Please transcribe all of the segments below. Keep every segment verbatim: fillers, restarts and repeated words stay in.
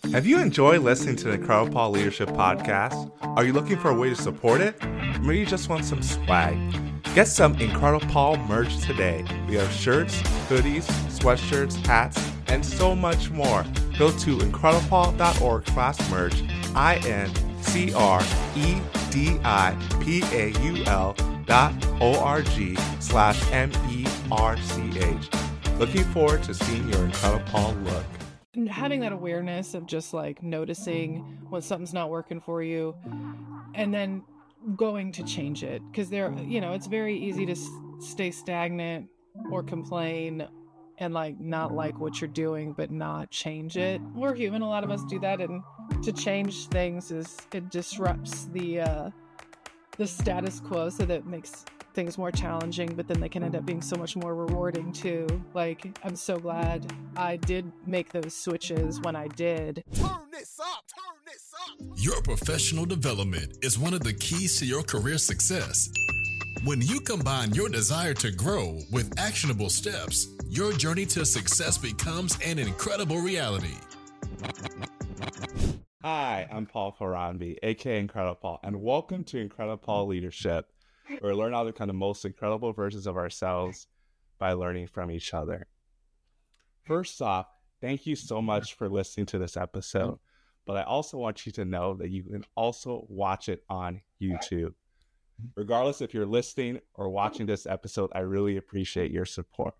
Have you enjoyed listening to the Incredible Paul Leadership Podcast? Are you looking for a way to support it? Maybe you just want some swag. Get some Incredible Paul merch today. We have shirts, hoodies, sweatshirts, hats, and so much more. Go to incrediblepaul.org slash merch, I N C R E D I P A U L dot O-R-G slash M E R C H. Looking forward to seeing your Incredible Paul look. Having that awareness of just like noticing when something's not working for you and then going to change it, because there, you know, it's very easy to s- stay stagnant or complain and like not like what you're doing but not change it. We're human, a lot of us do that, and to change things is it disrupts the uh the status quo, so that makes things more challenging, but then they can end up being so much more rewarding too. Like, I'm so glad I did make those switches when I did. Turn this up, turn this up. Your professional development is one of the keys to your career success. When you combine your desire to grow with actionable steps, your journey to success becomes an incredible reality. Hi, I'm Paul Faranbi, aka Incredible Paul, and welcome to Incredible Paul Leadership, where we learn how to become the most incredible versions of ourselves by learning from each other. First off, thank you so much for listening to this episode, but I also want you to know that you can also watch it on YouTube. Regardless if you're listening or watching this episode, I really appreciate your support.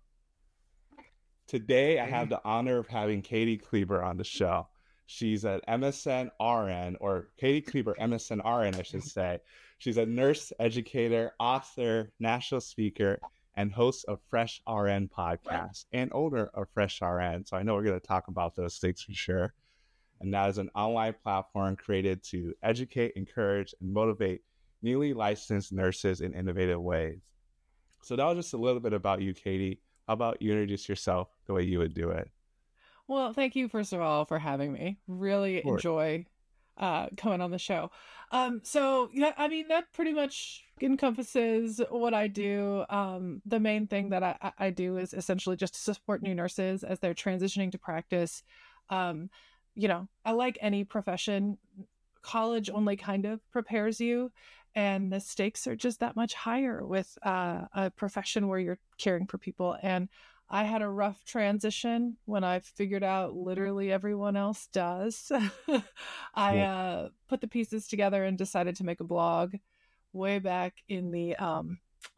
Today, I have the honor of having Katie Kleber on the show. She's an M S N R N, or Katie Kleber, M S N R N, I should say. She's a nurse educator, author, national speaker, and host of Fresh R N podcast, and owner of Fresh R N. So I know we're going to talk about those things for sure. And that is an online platform created to educate, encourage, and motivate newly licensed nurses in innovative ways. So that was just a little bit about you, Katie. How about you introduce yourself the way you would do it? Well, thank you, first of all, for having me. Really enjoy uh, coming on the show. Um, so, yeah, I mean, that pretty much encompasses what I do. Um, the main thing that I, I do is essentially just to support new nurses as they're transitioning to practice. Um, you know, I like any profession. College only kind of prepares you, and the stakes are just that much higher with uh, a profession where you're caring for people. And I had a rough transition when I figured out literally everyone else does. I uh, put the pieces together and decided to make a blog way back in the um,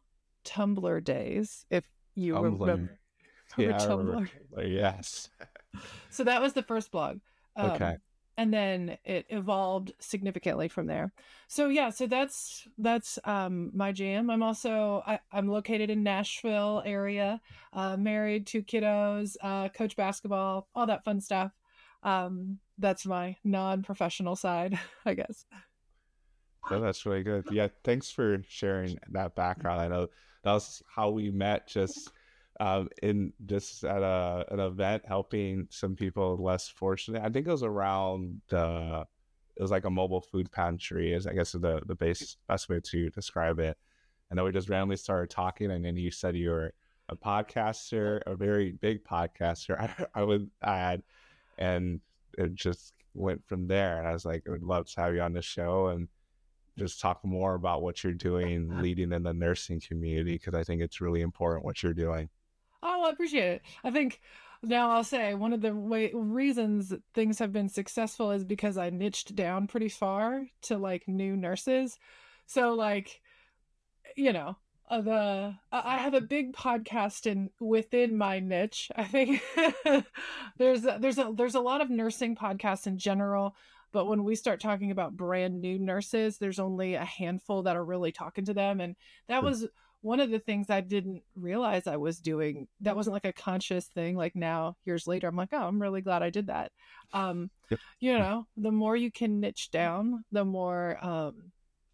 Tumblr days, if you Tumblr. remember. Yeah, Tumblr. I remember Tumblr, yes. So that was the first blog. Um, Okay. And then it evolved significantly from there. So yeah, so that's that's um, my jam. I'm also I, I'm located in Nashville area, uh, married, two kiddos, uh, coach basketball, all that fun stuff. Um, that's my non-professional side, I guess. So that's really good. Yeah, thanks for sharing that background. I know that was how we met, just um, in just at a an event helping some people less fortunate. I think it was around the it was like a mobile food pantry, is I guess the the base best way to describe it. And then we just randomly started talking, and then you said you were a podcaster, a very big podcaster, I, I would add, and it just went from there. And I was like, I would love to have you on the show and just talk more about what you're doing, leading in the nursing community, because I think it's really important what you're doing. Oh, I appreciate it. I think now I'll say one of the way, reasons things have been successful is because I niched down pretty far to like new nurses. So like, you know, uh, the I have a big podcast in within my niche. I think there's a, there's a there's a lot of nursing podcasts in general, but when we start talking about brand new nurses, there's only a handful that are really talking to them, and that was one of the things I didn't realize I was doing. That wasn't like a conscious thing. Like now, years later, I'm like, oh, I'm really glad I did that. Um, Yep. You know, the more you can niche down, the more um,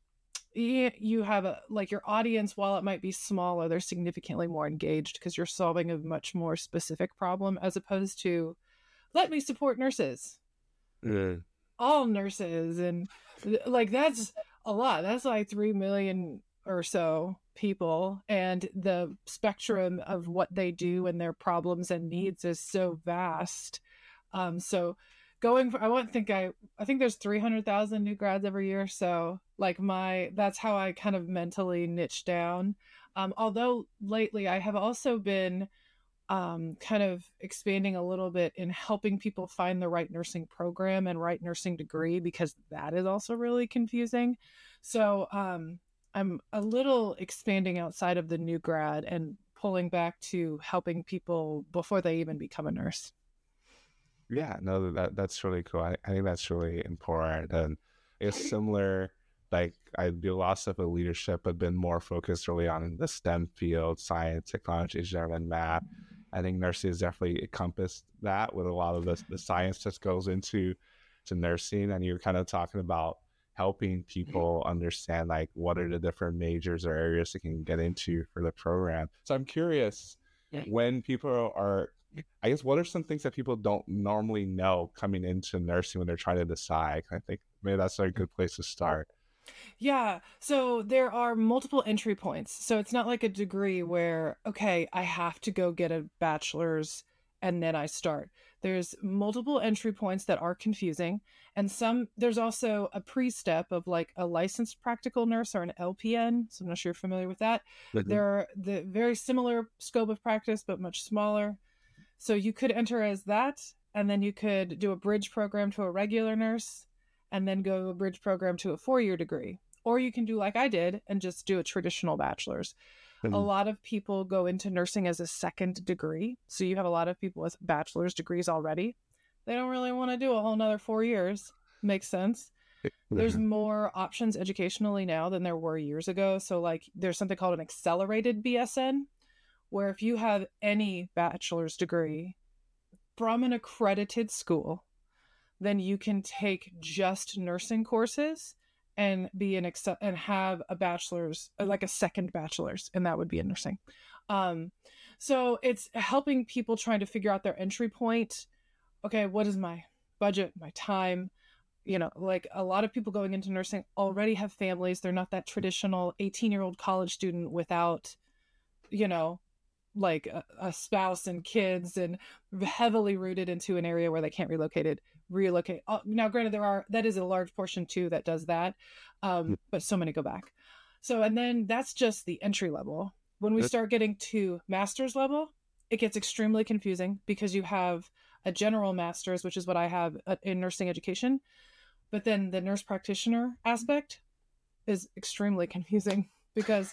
you, you have a, like your audience, while it might be smaller, they're significantly more engaged because you're solving a much more specific problem, as opposed to, let me support nurses. Mm. All nurses, and like that's a lot. That's like three million or so people, and the spectrum of what they do and their problems and needs is so vast. Um, so going for, I won't think I, I think there's three hundred thousand new grads every year. So like my, that's how I kind of mentally niche down. Um, although lately I have also been um, kind of expanding a little bit in helping people find the right nursing program and right nursing degree, because that is also really confusing. So um, I'm a little expanding outside of the new grad and pulling back to helping people before they even become a nurse. Yeah, no, that that's really cool. I, I think that's really important. And it's similar, like I do lots of leadership, but been more focused really on the STEM field, science, technology, engineering, and math. I think nursing has definitely encompassed that with a lot of the, the science that goes into to nursing. And you're kind of talking about helping people understand like what are the different majors or areas they can get into for the program. So I'm curious, when people are, I guess, what are some things that people don't normally know coming into nursing when they're trying to decide? I think maybe that's a good place to start. Yeah. So there are multiple entry points. So it's not like a degree where, okay, I have to go get a bachelor's and then I start. There's multiple entry points that are confusing. And some, there's also a pre-step of like a licensed practical nurse or an L P N. So I'm not sure you're familiar with that. Mm-hmm. They're the very similar scope of practice, but much smaller. So you could enter as that, and then you could do a bridge program to a regular nurse, and then go a bridge program to a four-year degree. Or you can do like I did and just do a traditional bachelor's. Mm-hmm. A lot of people go into nursing as a second degree. So you have a lot of people with bachelor's degrees already. They don't really want to do a whole nother four years. Makes sense. Mm-hmm. There's more options educationally now than there were years ago. So like there's something called an accelerated B S N, where if you have any bachelor's degree from an accredited school, then you can take just nursing courses and be an excel and have a bachelor's, like a second bachelor's, and that would be in nursing. Um, so it's helping people trying to figure out their entry point. Okay, what is my budget, my time? You know, like a lot of people going into nursing already have families. They're not that traditional eighteen-year-old college student without, you know, like a, a spouse and kids, and heavily rooted into an area where they can't relocate it relocate uh, now granted there are that is a large portion too that does that, um but so many go back. So and then that's just the entry level. When we start getting to master's level, it gets extremely confusing, because you have a general master's, which is what I have in nursing education, but then the nurse practitioner aspect is extremely confusing, because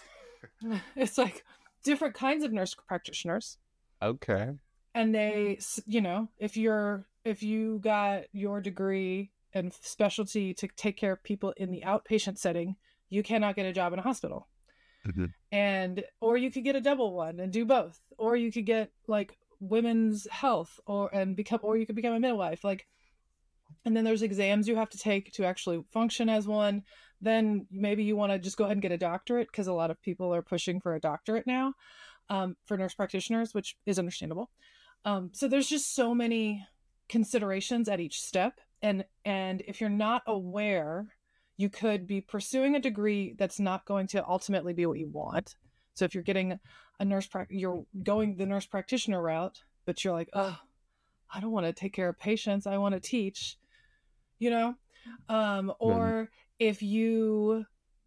it's like different kinds of nurse practitioners. Okay. And they, you know, if you're, if you got your degree and specialty to take care of people in the outpatient setting, you cannot get a job in a hospital. Mm-hmm. And, or you could get a double one and do both, or you could get like women's health, or, and become, or you could become a midwife. Like, and then there's exams you have to take to actually function as one. Then maybe you want to just go ahead and get a doctorate, because a lot of people are pushing for a doctorate now, um, for nurse practitioners, which is understandable. Um, so there's just so many considerations at each step. And, and if you're not aware, you could be pursuing a degree that's not going to ultimately be what you want. So if you're getting a nurse, pra- you're going the nurse practitioner route, but you're like, oh, I don't want to take care of patients. I want to teach, you know? Um, or yeah. if you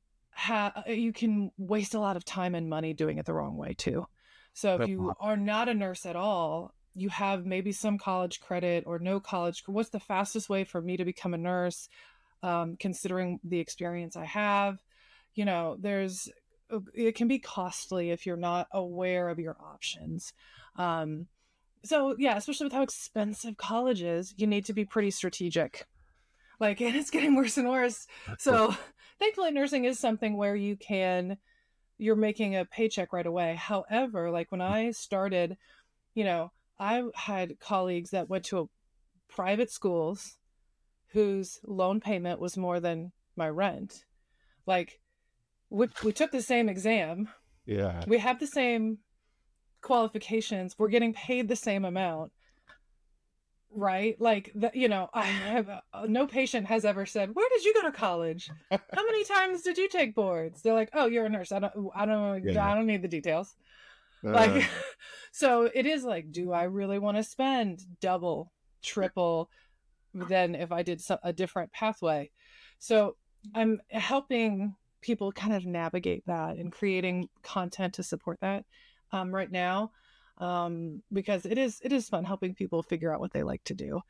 have, you can waste a lot of time and money doing it the wrong way too. So if you are not a nurse at all, you have maybe some college credit or no college. What's the fastest way for me to become a nurse? Um, considering the experience I have, you know, there's, it can be costly if you're not aware of your options. Um, so yeah, especially with how expensive college is, you need to be pretty strategic. Like, and it's getting worse and worse. So thankfully nursing is something where you can, you're making a paycheck right away. However, like when I started, you know, I had colleagues that went to a private schools whose loan payment was more than my rent. Like we, we took the same exam. Yeah. We have the same qualifications. We're getting paid the same amount. Right? Like, the, you know, I have uh, no patient has ever said, where did you go to college? How many times did you take boards? They're like, oh, you're a nurse. I don't, I don't, yeah. I don't need the details. Uh. Like, so it is like, do I really want to spend double, triple, than if I did some, a different pathway. So I'm helping people kind of navigate that and creating content to support that um, right now, um, because it is it is fun helping people figure out what they like to do.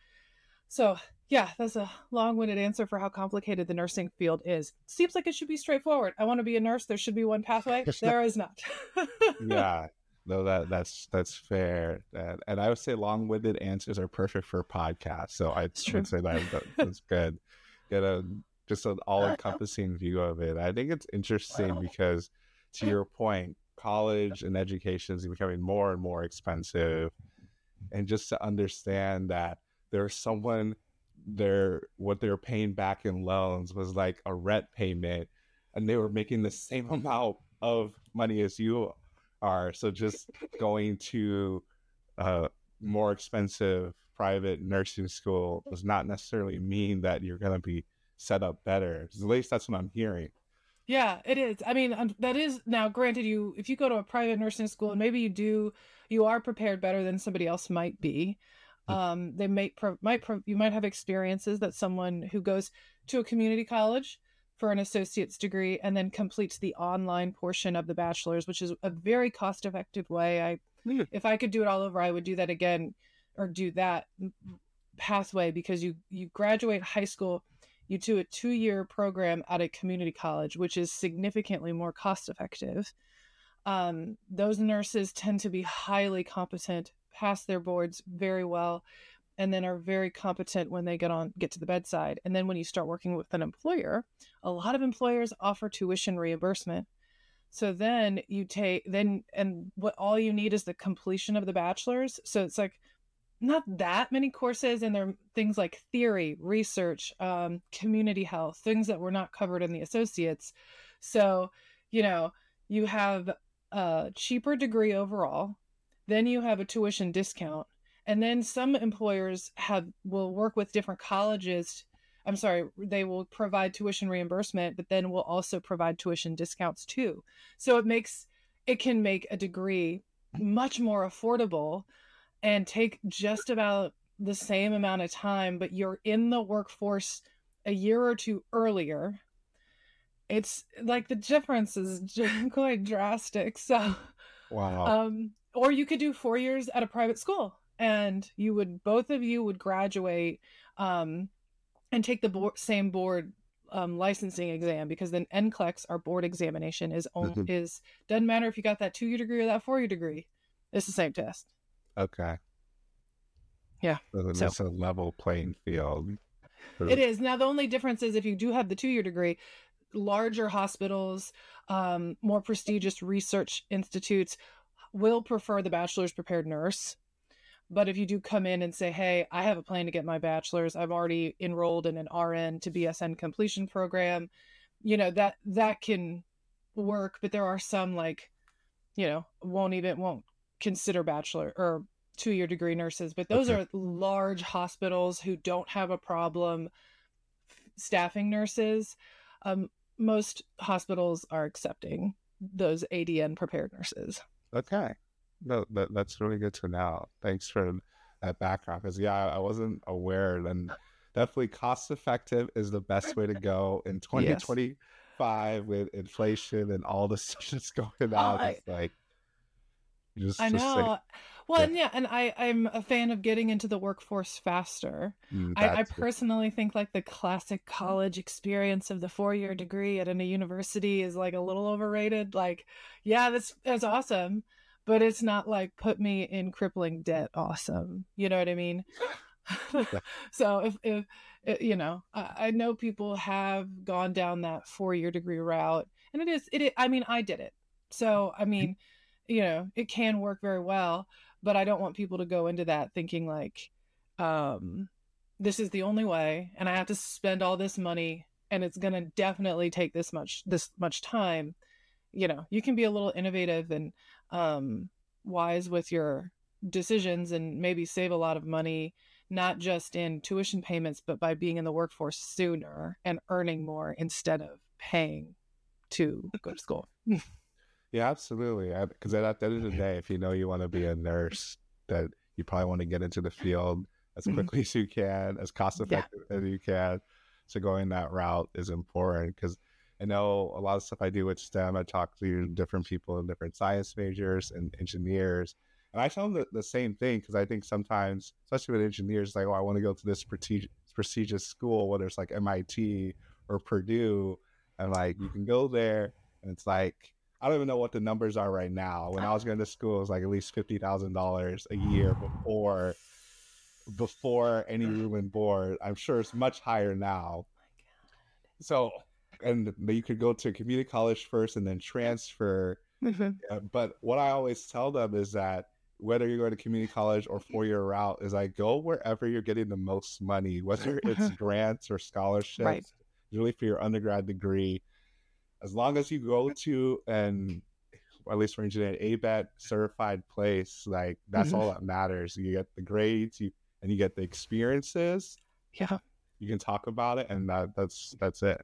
So yeah, that's a long-winded answer for how complicated the nursing field is. Seems like it should be straightforward. I want to be a nurse. There should be one pathway. There is not. Yeah, no, that that's that's fair. And, and I would say long-winded answers are perfect for podcasts. So I would say that, that that's good. Get a just an all-encompassing view of it. I think it's interesting because, to your point, college and education is becoming more and more expensive, and just to understand that there's someone there, what they're paying back in loans was like a rent payment, and they were making the same amount of money as you are. So just going to a more expensive private nursing school does not necessarily mean that you're going to be set up better. At least that's what I'm hearing. Yeah, it is. I mean, um, that is now granted, you, if you go to a private nursing school and maybe you do, you are prepared better than somebody else might be. Um, they may pro- might pro- you might have experiences that someone who goes to a community college for an associate's degree and then completes the online portion of the bachelor's, which is a very cost-effective way. I, mm. if I could do it all over, I would do that again, or do that pathway, because you you graduate high school, you do a two-year program at a community college, which is significantly more cost-effective. Um, those nurses tend to be highly competent, pass their boards very well, and then are very competent when they get on get to the bedside. And then when you start working with an employer, a lot of employers offer tuition reimbursement. So then you take then and what all you need is the completion of the bachelor's. So it's like not that many courses, and there are things like theory, research, um, community health, things that were not covered in the associates. So, you know, you have a cheaper degree overall. Then you have a tuition discount, and then some employers have will work with different colleges. I'm sorry, they will provide tuition reimbursement, but then will also provide tuition discounts too. So it makes it can make a degree much more affordable and take just about the same amount of time, but you're in the workforce a year or two earlier. It's like the difference is quite drastic. So, wow. Um, or you could do four years at a private school, and you would both of you would graduate um, and take the board, same board um, licensing exam, because then N C L E X, our board examination, is on, mm-hmm. is doesn't matter if you got that two year degree or that four year degree, it's the same test. Okay. Yeah. So it's so. a level playing field. It is. Now the only difference is if you do have the two year degree, larger hospitals, um, more prestigious research institutes will prefer the bachelor's prepared nurse. But if you do come in and say, hey, I have a plan to get my bachelor's, I've already enrolled in an R N to B S N completion program, you know, that that can work. But there are some, like, you know, won't even won't consider bachelor or two-year degree nurses, but those okay. are large hospitals who don't have a problem staffing nurses. Um, most hospitals are accepting those A D N prepared nurses. Okay. No, that, that's really good to know. Thanks for that background. Because, yeah, I, I wasn't aware. And definitely cost effective is the best way to go in twenty twenty-five yes. with inflation and all the stuff that's going on. I, it's like, just, I just know. say, well, yeah. and yeah, and I, I'm a fan of getting into the workforce faster. Mm, I, I personally think like the classic college experience of the four-year degree at a university is like a little overrated. Like, yeah, that's that's awesome, but it's not like put me in crippling debt awesome. You know what I mean? So if, if, if you know, I, I know people have gone down that four-year degree route, and it is, it is, I mean, I did it. So, I mean, you know, it can work very well, but I don't want people to go into that thinking like, um, this is the only way, and I have to spend all this money, and it's going to definitely take this much, this much time. You know, you can be a little innovative and um, wise with your decisions and maybe save a lot of money, not just in tuition payments, but by being in the workforce sooner and earning more instead of paying to go to school. Yeah, absolutely. Because at the end of the day, if you know you want to be a nurse, that you probably want to get into the field as quickly mm-hmm. as you can, as cost effective yeah. as you can. So going that route is important, because I know a lot of stuff I do with STEM, I talk to different people in different science majors and engineers. And I tell them the, the same thing, because I think sometimes, especially with engineers, like, oh, I want to go to this prestigious, prestigious school, whether it's like M I T or Purdue. And like, you can go there and it's like, I don't even know what the numbers are right now. When I was going to school, it was like at least fifty thousand dollars a year before, before any room and board. I'm sure it's much higher now. So, and you could go to community college first and then transfer. Mm-hmm. Uh, but what I always tell them is that whether you're going to community college or four-year route, is like, go wherever you're getting the most money, whether it's mm-hmm. grants or scholarships, right. usually for your undergrad degree. As long as you go to an, at least for engineering, A B E T certified place, like that's mm-hmm. all that matters. You get the grades, you and you get the experiences. Yeah, you can talk about it, and that that's that's it.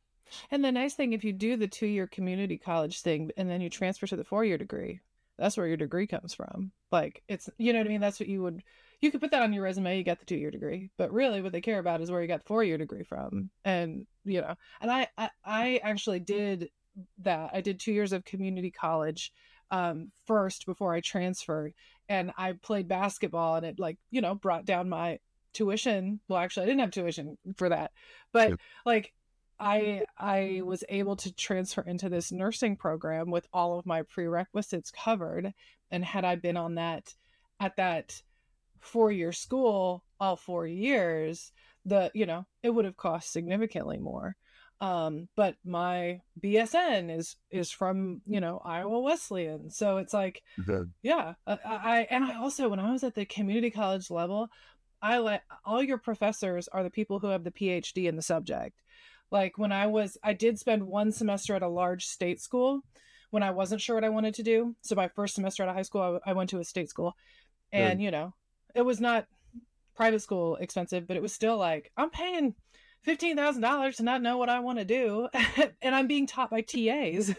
And the nice thing, if you do the two-year community college thing and then you transfer to the four-year degree, that's where your degree comes from. Like, it's, you know what I mean? That's what you would, you could put that on your resume, you got the two-year degree, but really what they care about is where you got the four-year degree from. And, you know, and I, I, I actually did that. I did two years of community college um, first before I transferred, and I played basketball, and it, like, you know, brought down my tuition. Well, actually I didn't have tuition for that, but yep. like, I I was able to transfer into this nursing program with all of my prerequisites covered. And had I been on that at that four-year school all four years, the you know, it would have cost significantly more. Um, but my B S N is is from, you know, Iowa Wesleyan. So it's like, mm-hmm. yeah. I, I and I also, when I was at the community college level, I let all your professors are the people who have the P H D in the subject. Like when I was, I did spend one semester at a large state school when I wasn't sure what I wanted to do. So my first semester out of high school, I, I went to a state school, and, Good. you know, it was not private school expensive, but it was still like, I'm paying fifteen thousand dollars to not know what I want to do. And I'm being taught by T As.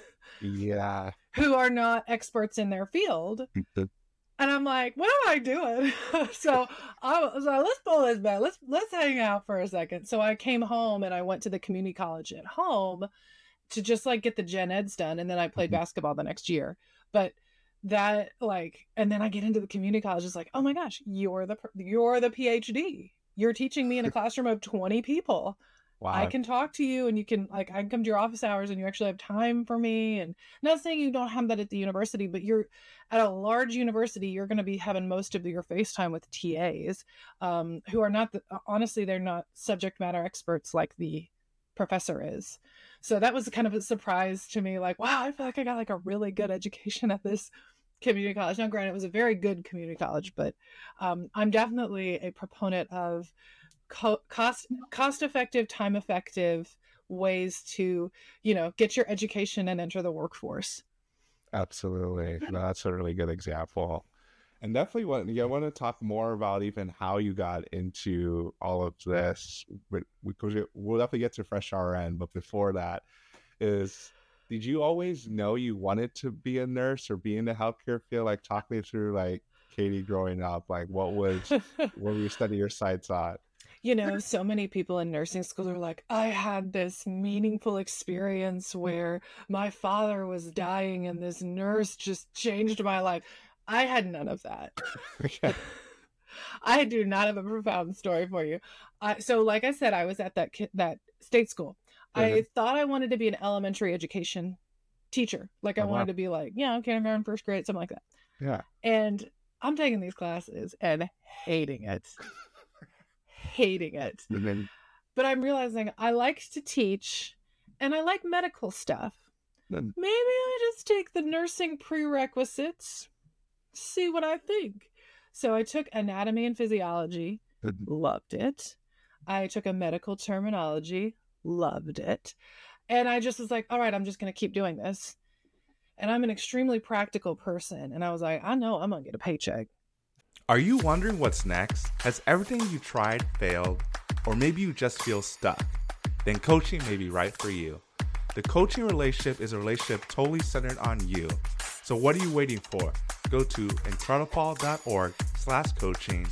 Yeah. Who are not experts in their field. And I'm like, what am I doing? so I was like, let's pull this back. Let's let's hang out for a second. So I came home and I went to the community college at home to just like get the gen eds done. And then I played mm-hmm. basketball the next year. But that like, and then I get into the community college. It's like, oh my gosh, you're the you're the P H D. You're teaching me in a classroom of twenty people. Wow. I can talk to you, and you can, like, I can come to your office hours and you actually have time for me. And not saying you don't have that at the university, but you're at a large university, you're going to be having most of your FaceTime with T As um, who are not, the, honestly, they're not subject matter experts like the professor is. So that was kind of a surprise to me. Like, wow, I feel like I got like a really good education at this community college. Now, granted, it was a very good community college, but um, I'm definitely a proponent of Co- cost cost effective, time effective ways to, you know, get your education and enter the workforce. Absolutely. No, that's a really good example. And definitely want, yeah, I want to talk more about even how you got into all of this, because we'll definitely get to Fresh R N. But before that is, did you always know you wanted to be a nurse or be in the healthcare field? Like, talk me through, like, Katie growing up, like what was, what were you studying your sights on? You know, so many people in nursing school are like, I had this meaningful experience where my father was dying and this nurse just changed my life. I had none of that. Okay. I do not have a profound story for you. I, so like I said, I was at that that state school. Mm-hmm. I thought I wanted to be an elementary education teacher. Like I oh, wanted wow. to be like, yeah, kindergarten, first grade, something like that. Yeah. And I'm taking these classes and hating it. hating it. Mm-hmm. But I'm realizing I like to teach and I like medical stuff. Mm-hmm. Maybe I just take the nursing prerequisites, see what I think. So I took anatomy and physiology, mm-hmm. loved it. I took a medical terminology, loved it. And I just was like, all right, I'm just going to keep doing this. And I'm an extremely practical person. And I was like, I know I'm going to get a paycheck. Are you wondering what's next? Has everything you tried failed? Or maybe you just feel stuck? Then coaching may be right for you. The coaching relationship is a relationship totally centered on you. So what are you waiting for? Go to incredipol.org slash coaching so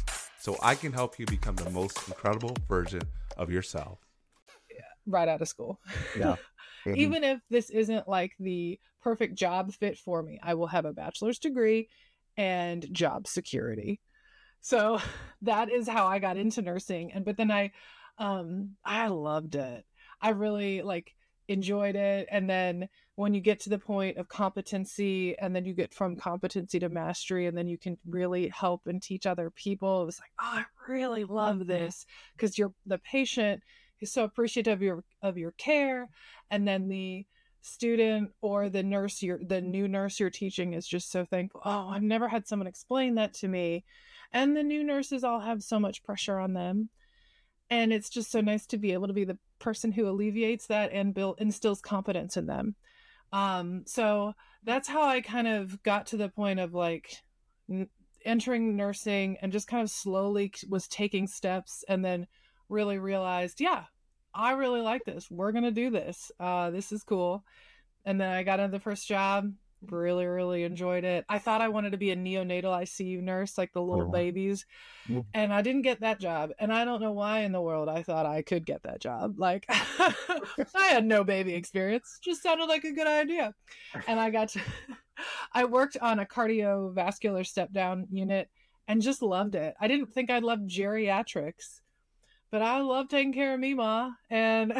so I can help you become the most incredible version of yourself. Right out of school. Yeah. Mm-hmm. Even if this isn't like the perfect job fit for me, I will have a bachelor's degree and job security. So that is how I got into nursing. And but then I um I loved it. I really like enjoyed it. And then when you get to the point of competency, and then you get from competency to mastery, and then you can really help and teach other people, it was like, oh, I really love this, because you're the patient is so appreciative of your of your care, and then the student or the nurse you're the new nurse you're teaching is just so thankful. Oh, I've never had someone explain that to me. And the new nurses all have so much pressure on them, and it's just so nice to be able to be the person who alleviates that and build instills confidence in them. Um so that's how I kind of got to the point of like n- entering nursing, and just kind of slowly was taking steps, and then really realized, yeah, I really like this. We're going to do this. Uh, this is cool. And then I got into the first job, really, really enjoyed it. I thought I wanted to be a neonatal I C U nurse, like the little Oh. babies. And I didn't get that job. And I don't know why in the world I thought I could get that job. Like, I had no baby experience. Just sounded like a good idea. And I got to, I worked on a cardiovascular step down unit and just loved it. I didn't think I'd love geriatrics, but I love taking care of Mima, and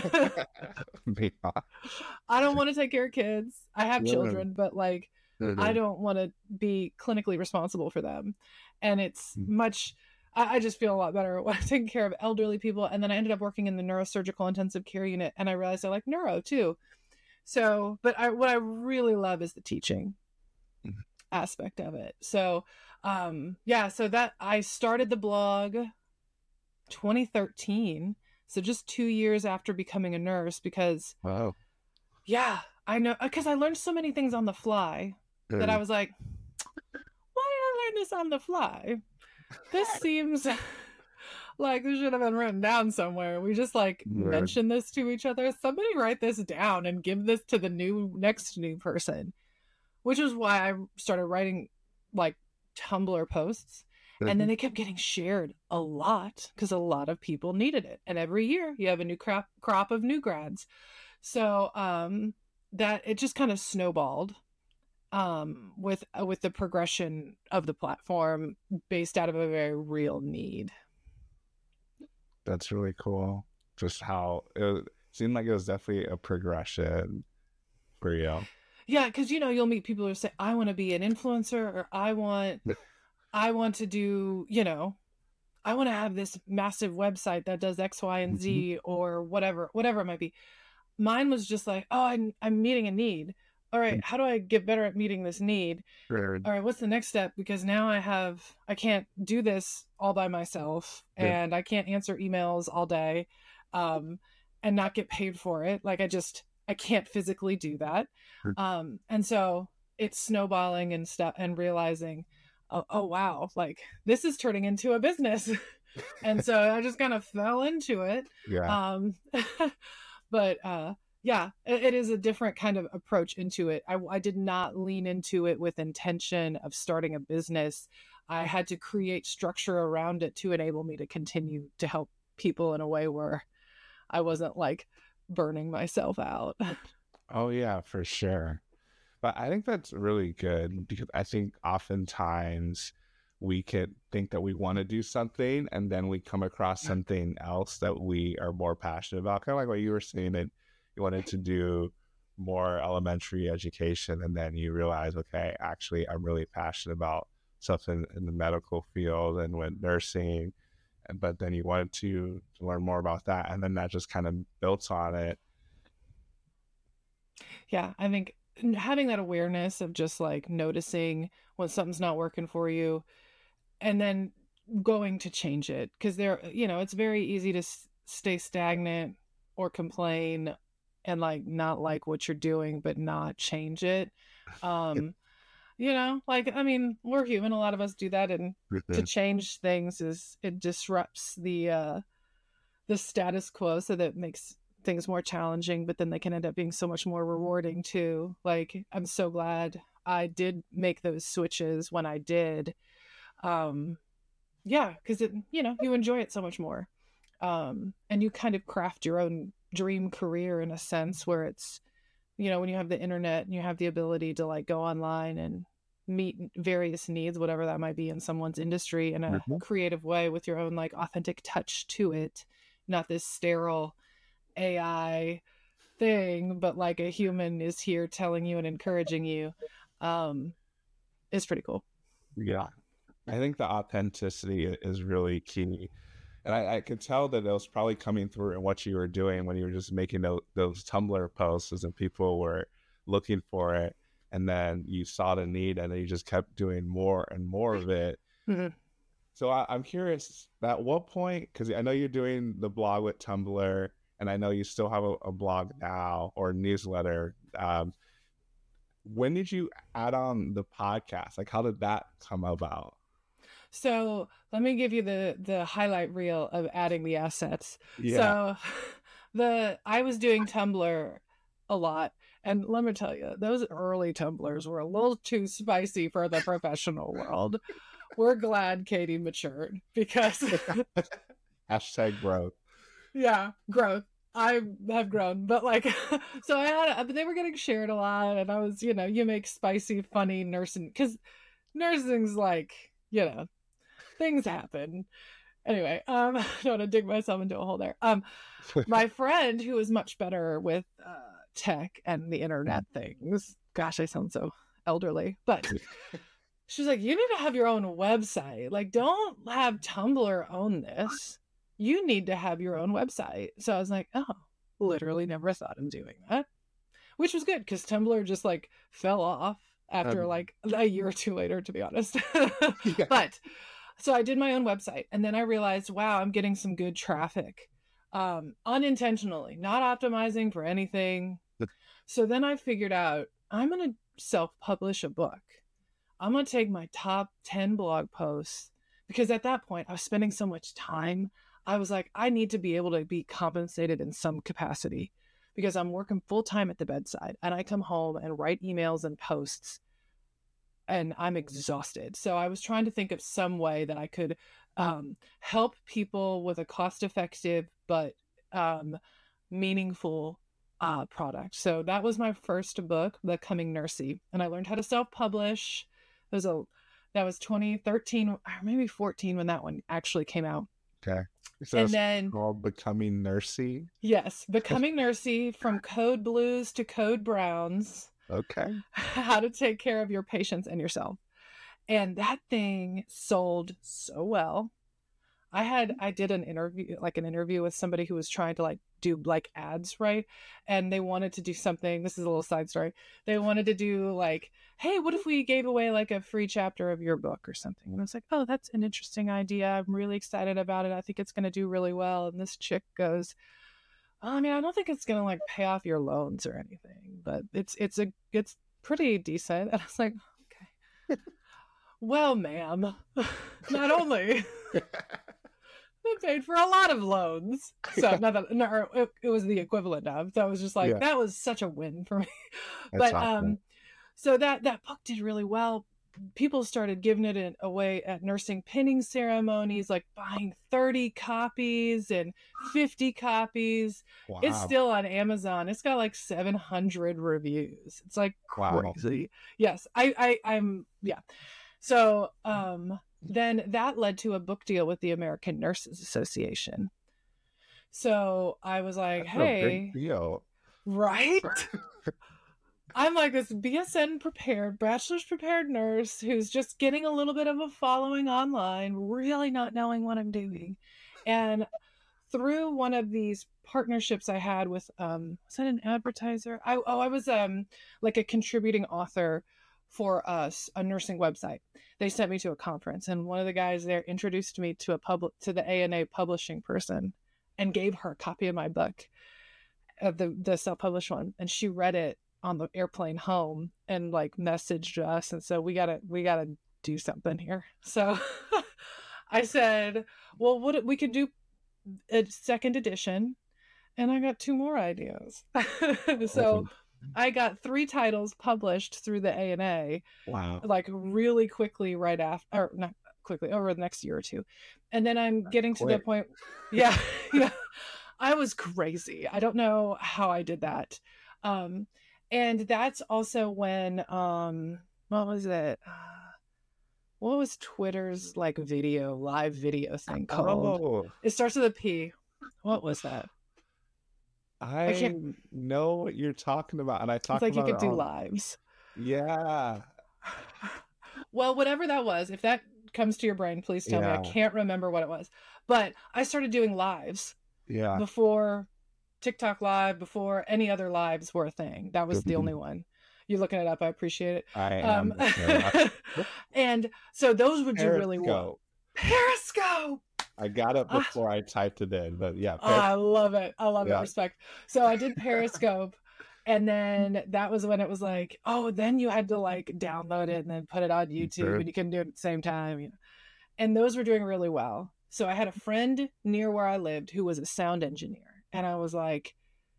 I don't want to take care of kids. I have Yeah. children, but like, I don't want to be clinically responsible for them. And it's Mm. much, I, I just feel a lot better when I'm taking care of elderly people. And then I ended up working in the neurosurgical intensive care unit, and I realized I like neuro too. So, but I, what I really love is the teaching Mhm. aspect of it. So, um, yeah, so that I started the blog twenty thirteen, so just two years after becoming a nurse, because Wow. yeah, I know, because I learned so many things on the fly that I was like, why did I learn this on the fly? This seems like this should have been written down somewhere. We just like Yeah. mention this to each other. Somebody write this down and give this to the new next new person, which is why I started writing like Tumblr posts. And then they kept getting shared a lot because a lot of people needed it. And every year you have a new crop crop of new grads. So um, that it just kind of snowballed um, with uh, with the progression of the platform based out of a very real need. That's really cool. Just how it seemed like it was definitely a progression for you. Yeah, because you know you'll meet people who say, "I want to be an influencer," or "I want." I want to do, you know, I want to have this massive website that does X, Y, and Z, or whatever, whatever it might be. Mine was just like, oh, I'm, I'm meeting a need. All right, how do I get better at meeting this need? Sure. All right, what's the next step? Because now I have, I can't do this all by myself, Yeah. and I can't answer emails all day um, and not get paid for it. Like I just, I can't physically do that. Sure. Um, and so it's snowballing and stuff, and realizing, oh, oh wow, like this is turning into a business. And so I just kind of fell into it. Yeah. Um, but uh, yeah, it, it is a different kind of approach into it. I, I did not lean into it with intention of starting a business. I had to create structure around it to enable me to continue to help people in a way where I wasn't like burning myself out. Oh yeah, for sure. But I think that's really good, because I think oftentimes we could think that we want to do something, and then we come across something else that we are more passionate about. Kind of like what you were saying, that you wanted to do more elementary education, and then you realize, okay, actually, I'm really passionate about something in the medical field and with nursing. And but then you wanted to, to learn more about that, and then that just kind of built on it. Yeah, I think having that awareness of just like noticing when something's not working for you, and then going to change it, because there, you know, it's very easy to s- stay stagnant or complain and like not like what you're doing but not change it. Um you know, like, I mean, we're human, a lot of us do that, and to change things is, it disrupts the uh the status quo, so that makes things more challenging, but then they can end up being so much more rewarding too. Like, I'm so glad I did make those switches when I did. Um, yeah, because it, you know, you enjoy it so much more. Um, and you kind of craft your own dream career in a sense where it's, you know, when you have the internet and you have the ability to like go online and meet various needs, whatever that might be in someone's industry in a Mhm. creative way with your own like authentic touch to it, not this sterile A I thing, but like a human is here telling you and encouraging you. Um, it's pretty cool. Yeah. I think the authenticity i- is really key. And I, I could tell that it was probably coming through in what you were doing when you were just making those, those Tumblr posts and people were looking for it. And then you saw the need and then you just kept doing more and more of it. Mhm. So I, I'm curious, at what point, because I know you're doing the blog with Tumblr and I know you still have a, a blog now or newsletter. Um, when did you add on the podcast? Like, how did that come about? So let me give you the the highlight reel of adding the assets. Yeah. So the I was doing Tumblr a lot, and let me tell you, those early Tumblrs were a little too spicy for the professional world. We're glad Katie matured because Hashtag growth. yeah, growth. I have grown, but like, so I had, but they were getting shared a lot, and I was, you know, you make spicy, funny nursing because nursing's like, you know, things happen. Anyway, um, I don't want to dig myself into a hole there. Um, my friend who is much better with uh, tech and the internet things. Gosh, I sound so elderly, but she's like, you need to have your own website. Like, don't have Tumblr own this. You need to have your own website. So I was like, oh, literally never thought of doing that, which was good because Tumblr just like fell off after Um, like a year or two later, to be honest. Yeah. But so I did my own website and then I realized, wow, I'm getting some good traffic um, unintentionally, not optimizing for anything. So then I figured out I'm going to self-publish a book. I'm going to take my top ten blog posts because at that point I was spending so much time. I was like, I need to be able to be compensated in some capacity because I'm working full time at the bedside and I come home and write emails and posts and I'm exhausted. So I was trying to think of some way that I could um, help people with a cost effective but um, meaningful uh, product. So that was my first book, Becoming Nursey. And I learned how to self publish. It was a that was twenty thirteen or maybe fourteen when that one actually came out. Okay. So And it's then called Becoming Nursey. yes, Becoming Nursey from Code Blues to Code Browns. Okay. How to take care of your patients and yourself. And that thing sold so well. I had I did an interview like an interview with somebody who was trying to like do like ads, right? And they wanted to do something. This is a little side story. They wanted to do like, hey, what if we gave away like a free chapter of your book or something? And I was like, oh, that's an interesting idea. I'm really excited about it. I think it's going to do really well. And this chick goes, I mean, I don't think it's gonna like pay off your loans or anything, but it's it's a it's pretty decent. And I was like, okay, well, ma'am, not only it paid for a lot of loans, so not that no, it, it was the equivalent of. So I was just like, Yeah. that was such a win for me. That's But awesome. um, so that that book did really well. People started giving it in, away at nursing pinning ceremonies, like buying thirty copies and fifty copies. Wow. It's still on Amazon. It's got like seven hundred reviews. It's like Wow. crazy. Yes, I, I, I'm, yeah. So um, then that led to a book deal with the American Nurses Association. So I was like, That's a hey, big deal. right? I'm like this B S N prepared, bachelor's prepared nurse who's just getting a little bit of a following online, really not knowing what I'm doing. And through one of these partnerships I had with, um, was that an advertiser? I, oh, I was um like a contributing author for us, a nursing website. They sent me to a conference, and one of the guys there introduced me to a public to the A N A publishing person, and gave her a copy of my book, of the the self-published one, and she read it on the airplane home and like messaged us and said, we gotta we gotta do something here. So I said, well, what we could do a second edition, and I got two more ideas. So I got three titles published through the A N A, Wow. like really quickly right after, or not quickly over the next year or two. And then I'm getting to quick. the point. Yeah. Yeah. I was crazy. I don't know how I did that. Um, and that's also when, um, what was it? Uh, what was Twitter's like video, live video thing called? Oh, It starts with a P. What was that? I, can't- know what you're talking about, and I It's talked like you about could it do on- lives. Yeah, Well, whatever that was, if that comes to your brain, please tell me. I Yeah. can't remember what it was. But I started doing lives yeah. before TikTok Live, before any other lives were a thing. That was the Mhm. only one. You're looking it up. I appreciate it. I am. Um, okay. and so those would do really well. Periscope. Periscope. I got it Ah. before I typed it in, but yeah. Oh, I love it. I love Yeah. it. Respect. So I did Periscope. And then that was when it was like, oh, then you had to like download it and then put it on YouTube Sure. and you couldn't do it at the same time. You know? And those were doing really well. So I had a friend near where I lived who was a sound engineer. And I was like,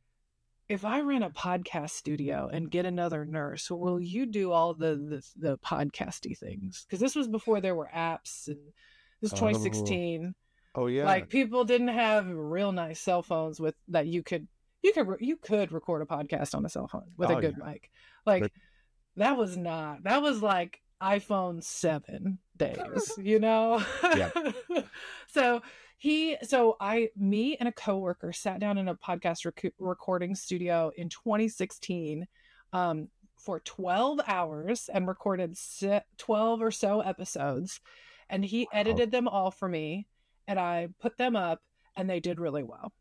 if I rent a podcast studio and get another nurse, will you do all the the, the podcasty things? Because this was before there were apps, and this was twenty sixteen. Oh yeah. Like people didn't have real nice cell phones with that you could you could you could record a podcast on a cell phone with Oh, a good mic. Like But- that was not that was like iPhone seven days, you know? Yeah. So he so I me and a coworker sat down in a podcast rec- recording studio in twenty sixteen um for twelve hours and recorded se- twelve or so episodes, and he Wow. edited them all for me, and I put them up, and they did really well.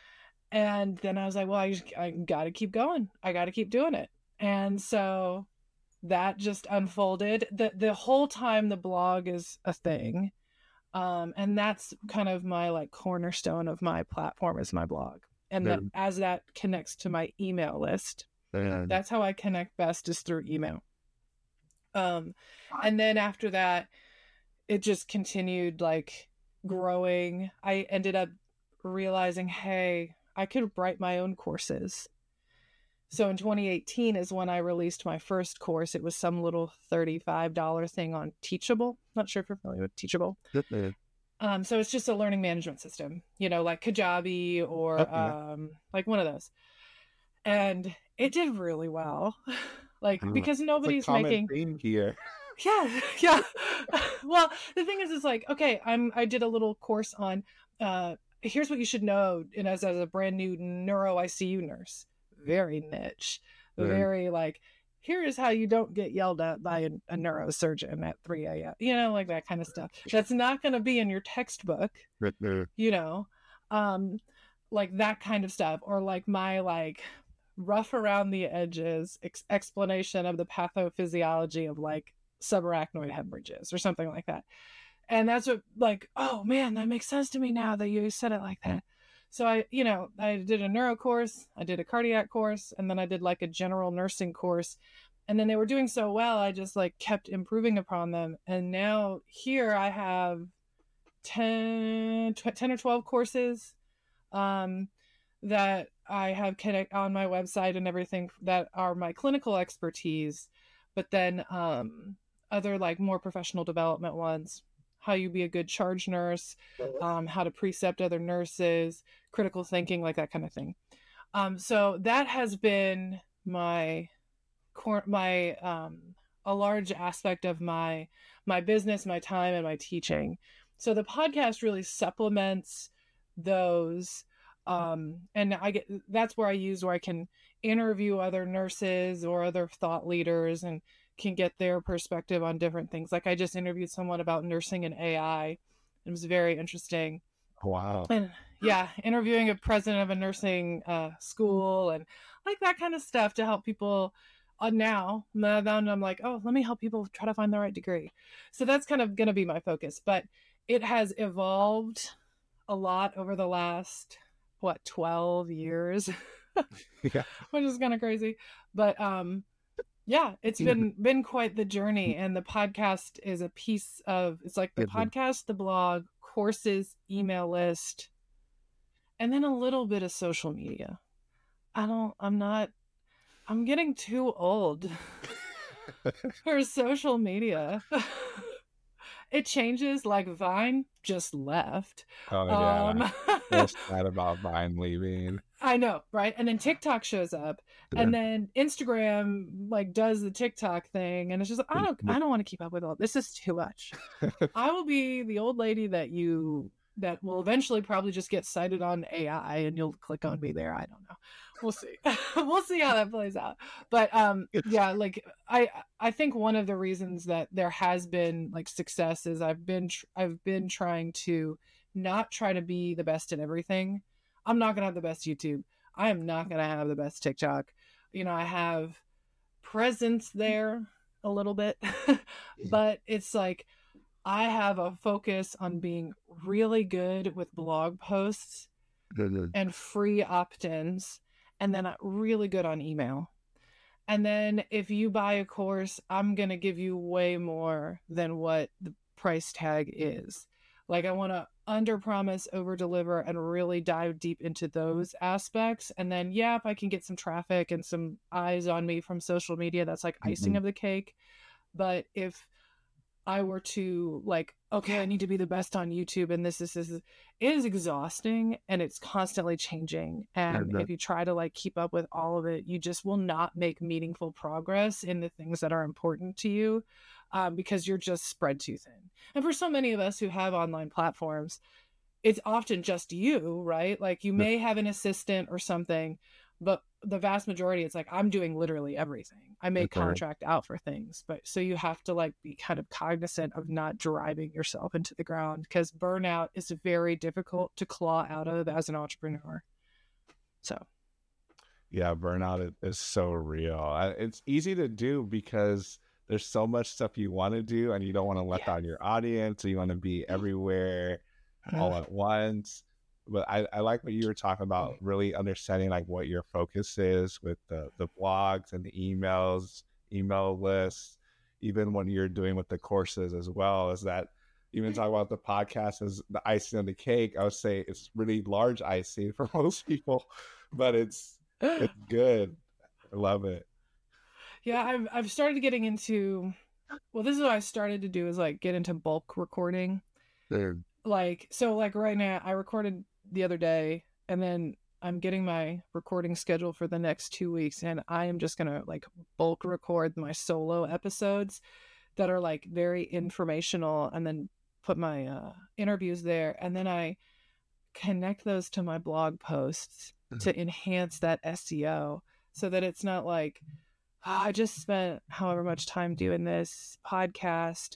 And then I was like, well, I, just, I got to keep going. I got to keep doing it. And so that just unfolded. The the whole time the blog is a thing. Um, and that's kind of my like cornerstone of my platform is my blog. And that, Very- as that connects to my email list, And that's how I connect best is through email. Um, and then after that, it just continued like growing. I ended up realizing, hey, I could write my own courses. So in twenty eighteen is when I released my first course. It was some little thirty-five dollars thing on Teachable. Not sure if you're familiar with Teachable. Um, so it's just a learning management system, you know, like Kajabi or Okay. um, like one of those. And it did really well, like Mm. because It's a nobody's common making. theme here. Yeah, yeah. Well, the thing is, it's like, okay, I'm I did a little course on. Uh, here's what you should know, and as as a brand new neuro I C U nurse, very niche, Right. very like. Here is how you don't get yelled at by a, a neurosurgeon at three a.m. You know, like that kind of stuff. That's not going to be in your textbook. You know, um, like that kind of stuff, or like my like rough around the edges ex- explanation of the pathophysiology of like subarachnoid hemorrhages or something like that. And that's what like, oh man, that makes sense to me now that you said it like that. So I, you know, I did a neuro course, I did a cardiac course, and then I did like a general nursing course. And then they were doing so well, I just like kept improving upon them. And now here I have ten, ten or twelve courses um, that I have connect on my website and everything that are my clinical expertise. But then um, other like more professional development ones, how you be a good charge nurse, um, how to precept other nurses, critical thinking, like that kind of thing. Um, so that has been my cor- my um, a large aspect of my my business, my time, and my teaching. So the podcast really supplements those, um, and I get that's where I use where I can interview other nurses or other thought leaders and can get their perspective on different things. Like I just interviewed someone about nursing and A I. It was very interesting. Wow. And yeah, interviewing a president of a nursing uh, school and like that kind of stuff to help people uh, now. Now I'm like, oh, let me help people try to find the right degree. So that's kind of going to be my focus. But it has evolved a lot over the last, what, twelve years, Yeah. which is kind of crazy. But um, yeah, it's been been quite the journey, and the podcast is a piece of it's like the Good one. podcast, the blog, courses, email list, and then a little bit of social media. I don't I'm not I'm getting too old for social media. it changes. Like Vine just left. Oh yeah, Um, I was sad about Vine leaving. I know, right? And then TikTok shows up, Yeah. and then Instagram like does the TikTok thing, and it's just like, I don't, I don't want to keep up with all this. Is too much. I will be the old lady that you that will eventually probably just get cited on A I, and you'll click on me there. I don't know. We'll see. We'll see how that plays out. But um, yeah, like I, I think one of the reasons that there has been like success is I've been, tr- I've been trying to not try to be the best at everything. I'm not gonna have the best YouTube. I am not gonna have the best TikTok. You know, I have presence there a little bit, but it's like I have a focus on being really good with blog posts and free opt-ins, and then I'm really good on email. And then if you buy a course, I'm gonna give you way more than what the price tag is. Like I want to under promise, over deliver, and really dive deep into those aspects. And then, yeah, if I can get some traffic and some eyes on me from social media, that's like icing mm-hmm. of the cake. But if I were to like, okay, I need to be the best on YouTube, and this, this, this is, it is exhausting, and it's constantly changing. And if you try to like keep up with all of it, you just will not make meaningful progress in the things that are important to you. Um, because you're just spread too thin. And for so many of us who have online platforms, it's often just you, right? Like you may have an assistant or something, but the vast majority, it's like, I'm doing literally everything. I may contract out for things, but so you have to like be kind of cognizant of not driving yourself into the ground, because burnout is very difficult to claw out of as an entrepreneur. So. Yeah, burnout is so real. It's easy to do because there's so much stuff you want to do, and you don't want to let yeah. down your audience, so you want to be everywhere all at once. But I, I like what you were talking about, really understanding like what your focus is with the, the blogs and the emails, email lists, even when you're doing with the courses as well, is that even talking about the podcast as the icing on the cake, I would say it's really large icing for most people, but it's it's good. I love it. Yeah, I've I've started getting into, well, this is what I started to do is like get into bulk recording. Dude. Like, so like right now I recorded the other day, and then I'm getting my recording schedule for the next two weeks. And I am just going to like bulk record my solo episodes that are like very informational, and then put my uh, interviews there. And then I connect those to my blog posts to enhance that S E O, so that it's not like, oh, I just spent however much time doing this podcast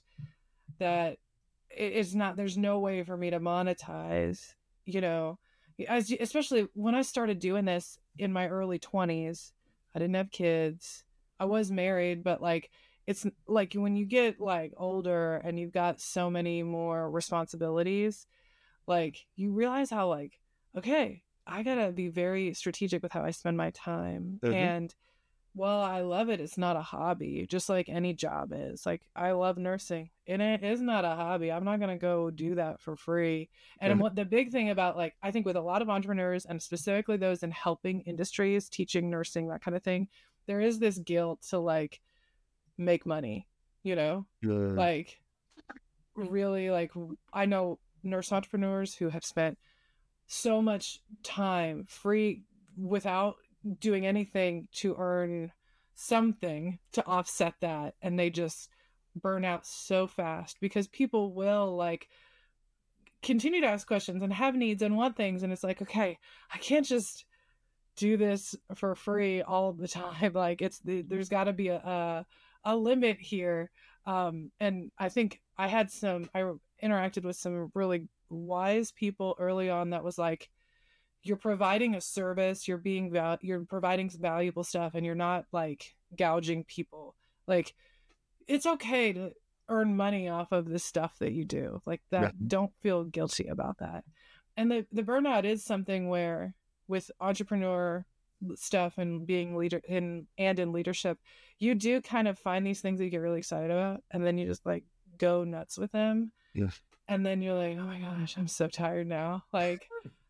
that it's not, there's no way for me to monetize, you know, as especially when I started doing this in my early twenties. I didn't have kids. I was married, but like, it's like when you get like older and you've got so many more responsibilities, like you realize how like, okay, I gotta be very strategic with how I spend my time. Mm-hmm. And well, I love it. It's not a hobby, just like any job is. Like, I love nursing, and it is not a hobby. I'm not going to go do that for free. And mm-hmm. what the big thing about, like, I think with a lot of entrepreneurs, and specifically those in helping industries, teaching nursing, that kind of thing, there is this guilt to, like, make money, you know? Yeah. Like, really, like, I know nurse entrepreneurs who have spent so much time free without doing anything to earn something to offset that, and they just burn out so fast because people will like continue to ask questions and have needs and want things, and it's like, okay, I can't just do this for free all the time. Like it's there's got to be a, a a limit here. Um and I think I had some I interacted with some really wise people early on that was like, you're providing a service, you're being val- you're providing some valuable stuff, and you're not like gouging people. Like, it's okay to earn money off of the stuff that you do like that. Yeah. Don't feel guilty about that. And the, the burnout is something where with entrepreneur stuff and being leader in and in leadership, you do kind of find these things that you get really excited about, and then you just like go nuts with them. Yeah. And then you're like, oh my gosh, I'm so tired now. Like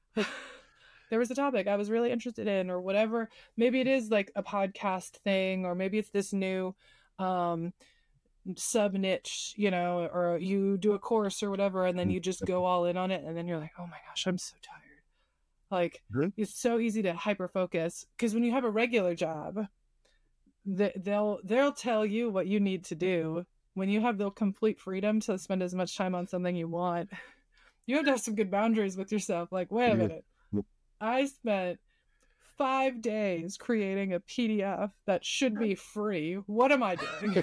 there was a topic I was really interested in, or whatever. Maybe it is like a podcast thing, or maybe it's this new um, sub niche, you know, or you do a course or whatever, and then you just go all in on it, and then you're like, oh my gosh, I'm so tired. Like, mm-hmm. It's so easy to hyper focus, because when you have a regular job, th- they'll they'll tell you what you need to do. When you have the complete freedom to spend as much time on something you want, you have to have some good boundaries with yourself. Like, wait a minute, I spent five days creating a P D F that should be free. What am I doing?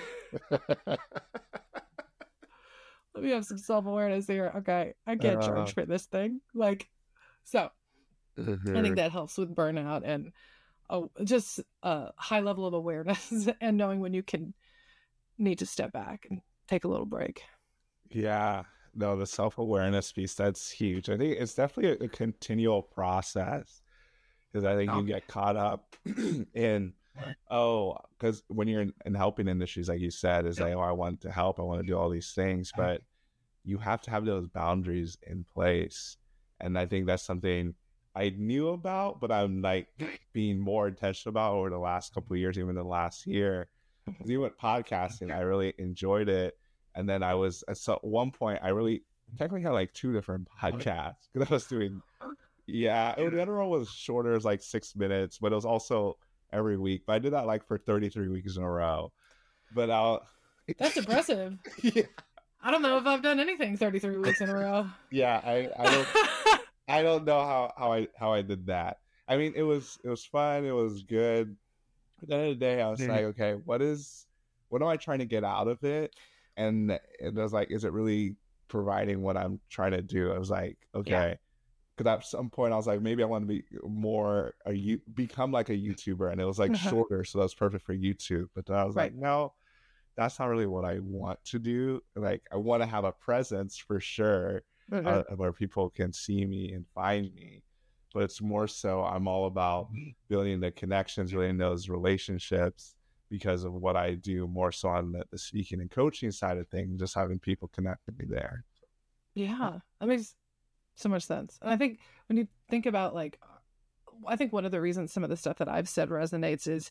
Let me have some self-awareness here. Okay, I can't uh, charge for this thing. Like, so mm-hmm. I think that helps with burnout and oh, just a high level of awareness and knowing when you can need to step back and take a little break. Yeah, no, the self-awareness piece, that's huge. I think it's definitely a, a continual process, because I think oh. you get caught up in, oh, because when you're in, in helping industries, like you said, is like, oh, I want to help, I want to do all these things, but you have to have those boundaries in place. And I think that's something I knew about, but I'm like being more intentional about over the last couple of years, even the last year. Because even with podcasting, I really enjoyed it. And then I was, at so, one point, I really technically had like two different podcasts, because I was doing, yeah, it, the other one was shorter, it was like six minutes, but it was also every week. But I did that like for thirty-three weeks in a row. But I'll... That's impressive. Yeah. I don't know if I've done anything thirty-three weeks in a row. Yeah, I, I don't I don't know how, how I how I did that. I mean, it was it was fun, it was good. At the end of the day, I was mm-hmm. like, okay, what is what am I trying to get out of it? And it was like, is it really providing what I'm trying to do? I was like, okay. Because yeah. at some point I was like, maybe I want to be more a you become like a YouTuber, and it was like uh-huh. shorter, so that was perfect for YouTube. But then I was right. like, no, that's not really what I want to do. Like, I want to have a presence for sure, mm-hmm. uh, where people can see me and find me. But it's more so I'm all about building the connections, building those relationships, because of what I do, more so on the, the speaking and coaching side of things, just having people connect with me there. Yeah, that makes so much sense. And I think when you think about, like, I think one of the reasons some of the stuff that I've said resonates is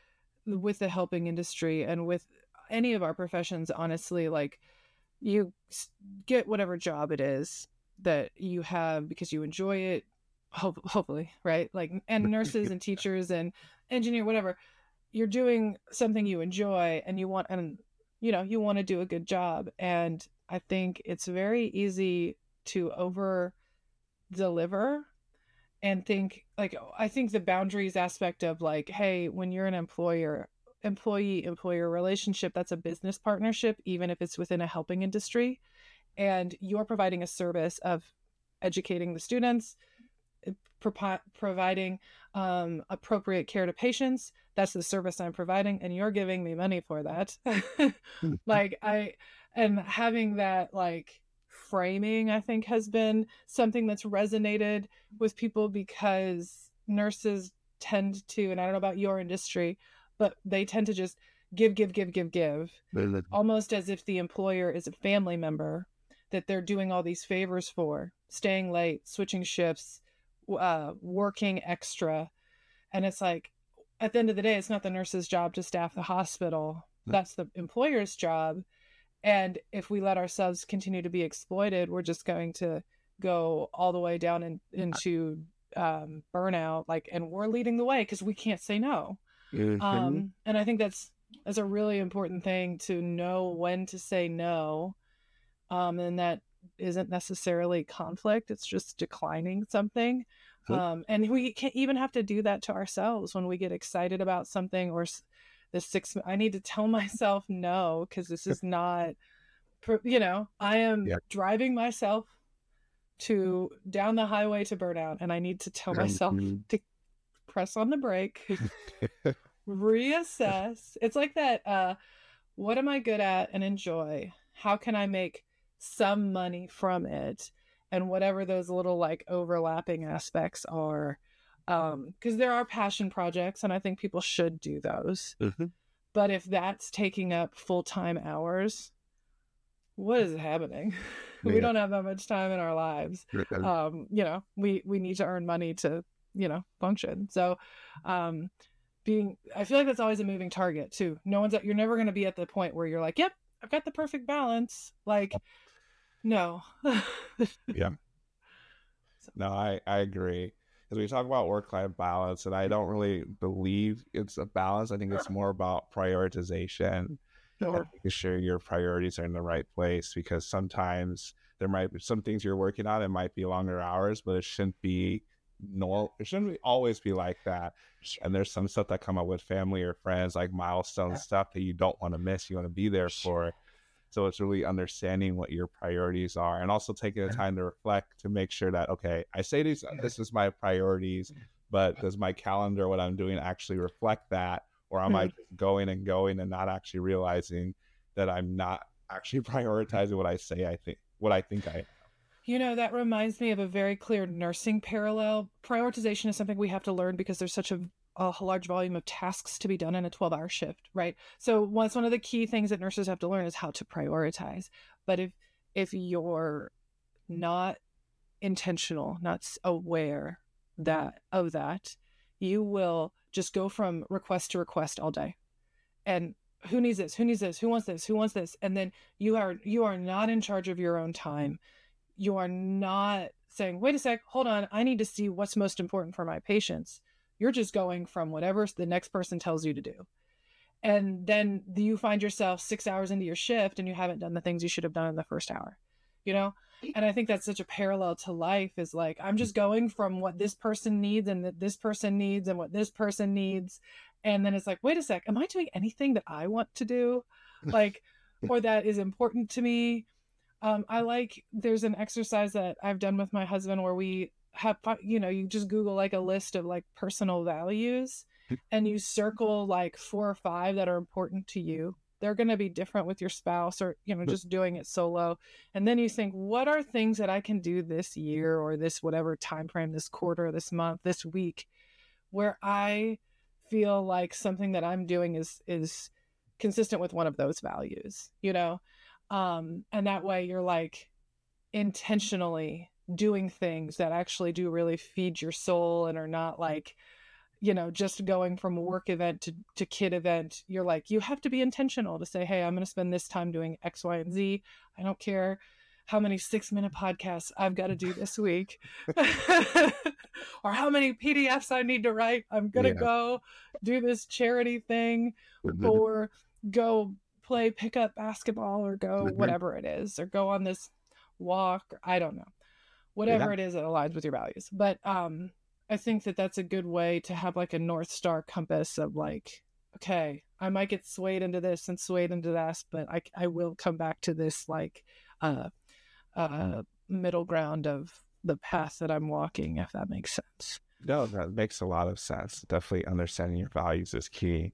with the helping industry and with any of our professions, honestly. Like, you get whatever job it is that you have because you enjoy it, ho- hopefully, right? Like, and nurses and teachers and engineer, whatever, you're doing something you enjoy, and you want, and you know, you want to do a good job. And I think it's very easy to over deliver and think, like, I think the boundaries aspect of, like, hey, when you're an employer employee employer relationship, that's a business partnership, even if it's within a helping industry, and you're providing a service of educating the students, pro- providing um, appropriate care to patients. That's the service I'm providing, and you're giving me money for that. Like, I, and having that, like, framing, I think, has been something that's resonated with people, because nurses tend to, and I don't know about your industry, but they tend to just give, give, give, give, give, almost as if the employer is a family member that they're doing all these favors for, staying late, switching shifts, uh, working extra. And it's like, at the end of the day, it's not the nurse's job to staff the hospital. That's the employer's job. And if we let ourselves continue to be exploited, we're just going to go all the way down in, into um, burnout. Like, and we're leading the way because we can't say no. Mm-hmm. Um, and I think that's that's a really important thing, to know when to say no. Um, and that isn't necessarily conflict. It's just declining something. Mm-hmm. Um, and we can't even have to do that to ourselves when we get excited about something, or the six, I need to tell myself no, because this is not, you know, I am yeah. driving myself to down the highway to burnout, and I need to tell myself mm-hmm. to press on the brake, reassess. It's like that, uh, what am I good at and enjoy? How can I make some money from it? And whatever those little, like, overlapping aspects are, um, because there are passion projects, and I think people should do those. Mm-hmm. But if that's taking up full-time hours, what is happening? Yeah. We don't have that much time in our lives. Um, you know, we, we need to earn money to, you know, function. So, um, being, I feel like that's always a moving target too. No one's at, you're never going to be at the point where you're like, yep, I've got the perfect balance. Like, no. Yeah. No, I, I agree. Because we talk about work-life balance, and I don't really believe it's a balance. I think it's more about prioritization, Sure. making sure your priorities are in the right place, because sometimes there might be some things you're working on. It might be longer hours, but it shouldn't be normal. It shouldn't be, always be like that. And there's some stuff that come up with family or friends, like milestone stuff that you don't want to miss. You want to be there for. So it's really understanding what your priorities are, and also taking the time to reflect to make sure that, okay, I say these, this is my priorities, but does my calendar, what I'm doing, actually reflect that? Or am I just going and going and not actually realizing that I'm not actually prioritizing what I say I think, what I think I am? You know, that reminds me of a very clear nursing parallel. Prioritization is something we have to learn because there's such a, a large volume of tasks to be done in a twelve hour shift, right? So once one of the key things that nurses have to learn is how to prioritize. But if if you're not intentional, not aware that of that, you will just go from request to request all day. And who needs this? Who needs this? Who wants this? Who wants this? And then you are you are not in charge of your own time. You are not saying, wait a sec, hold on, I need to see what's most important for my patients. You're just going from whatever the next person tells you to do. And then you find yourself six hours into your shift and you haven't done the things you should have done in the first hour, you know? And I think that's such a parallel to life, is like, I'm just going from what this person needs and that this person needs and what this person needs. And then it's like, wait a sec, am I doing anything that I want to do? Like, or that is important to me? Um, I like, there's an exercise that I've done with my husband where we have, you know, you just Google like a list of like personal values and you circle like four or five that are important to you. They're going to be different with your spouse or, you know, just doing it solo. And then you think, what are things that I can do this year or this whatever time frame, this quarter, this month, this week, where I feel like something that I'm doing is is consistent with one of those values, you know? Um, and that way you're like intentionally doing things that actually do really feed your soul and are not like, you know, just going from work event to, to kid event. You're like, you have to be intentional to say, hey, I'm going to spend this time doing X, Y, and Z. I don't care how many six minute podcasts I've got to do this week or how many P D Fs I need to write. I'm going to yeah. go do this charity thing or go play pickup basketball or go whatever it is, or go on this walk, or I don't know, whatever yeah. it is that aligns with your values. But um, I think that that's a good way to have like a North Star compass of like, okay, I might get swayed into this and swayed into that, but I, I will come back to this like uh, uh, middle ground of the path that I'm walking, if that makes sense. No, that makes a lot of sense. Definitely understanding your values is key.